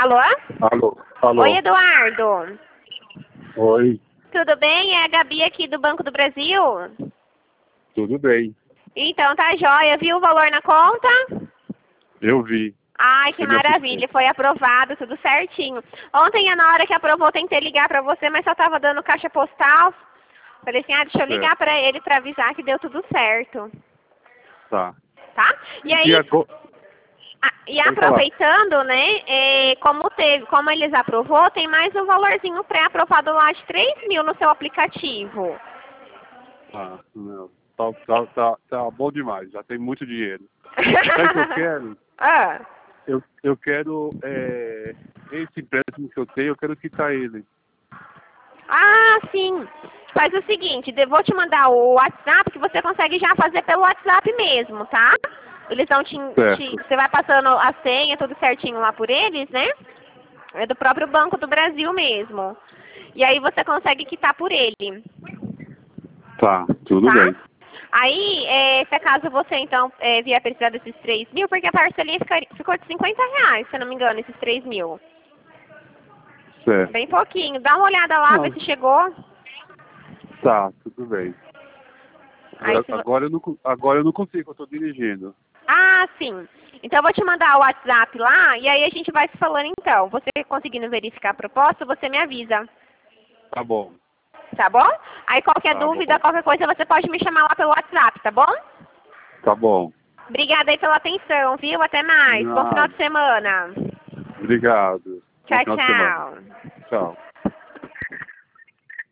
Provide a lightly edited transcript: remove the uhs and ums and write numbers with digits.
Alô? Alô? Alô? Oi, Eduardo. Oi, Tudo bem? É a Gabi aqui do Banco do Brasil. tudo bem? Então, tá jóia. Viu o valor na conta? Eu vi. Ai, que Eu me assustei. maravilha. Foi aprovado, tudo certinho. Ontem, na hora que aprovou, tentei ligar pra você, mas só tava dando caixa postal. Falei assim, deixa eu ligar pra ele pra avisar que deu tudo certo. Tá. Tá? E aí, E agora? Pode falar. aproveitando, né, como eles aprovou, tem mais um valorzinho pré-aprovado lá de 3.000 no seu aplicativo. Ah, não. Tá bom demais. Já tem muito dinheiro. Sabe o que eu quero? Ah. Eu quero esse empréstimo que eu tenho, eu quero quitar ele. Ah, sim. Faz o seguinte, eu vou te mandar o WhatsApp, que você consegue já fazer pelo WhatsApp mesmo, tá? Eles vão Certo. você vai passando a senha, tudo certinho lá por eles, né? É do próprio Banco do Brasil mesmo. E aí você consegue quitar por ele, Tá, tudo tá? bem. Aí, se acaso você, então, vier precisar desses 3.000, porque a parcelinha ficou de R$ 50, se eu não me engano, esses 3.000. Certo. Bem pouquinho. Dá uma olhada lá, Não, ver se chegou. tá, tudo bem. Aí, Agora eu não consigo, eu tô dirigindo. Ah, sim. Então eu vou te mandar o WhatsApp lá e aí a gente vai se falando então. Você conseguindo verificar a proposta, você me avisa. Tá bom. Tá bom? Aí qualquer Tá dúvida, bom. qualquer coisa, você pode me chamar lá pelo WhatsApp, tá bom? Tá bom. Obrigada aí pela atenção, viu? Até mais. Bom final Nada. de semana. Obrigado. Bom Tchau, final de semana. tchau. Tchau.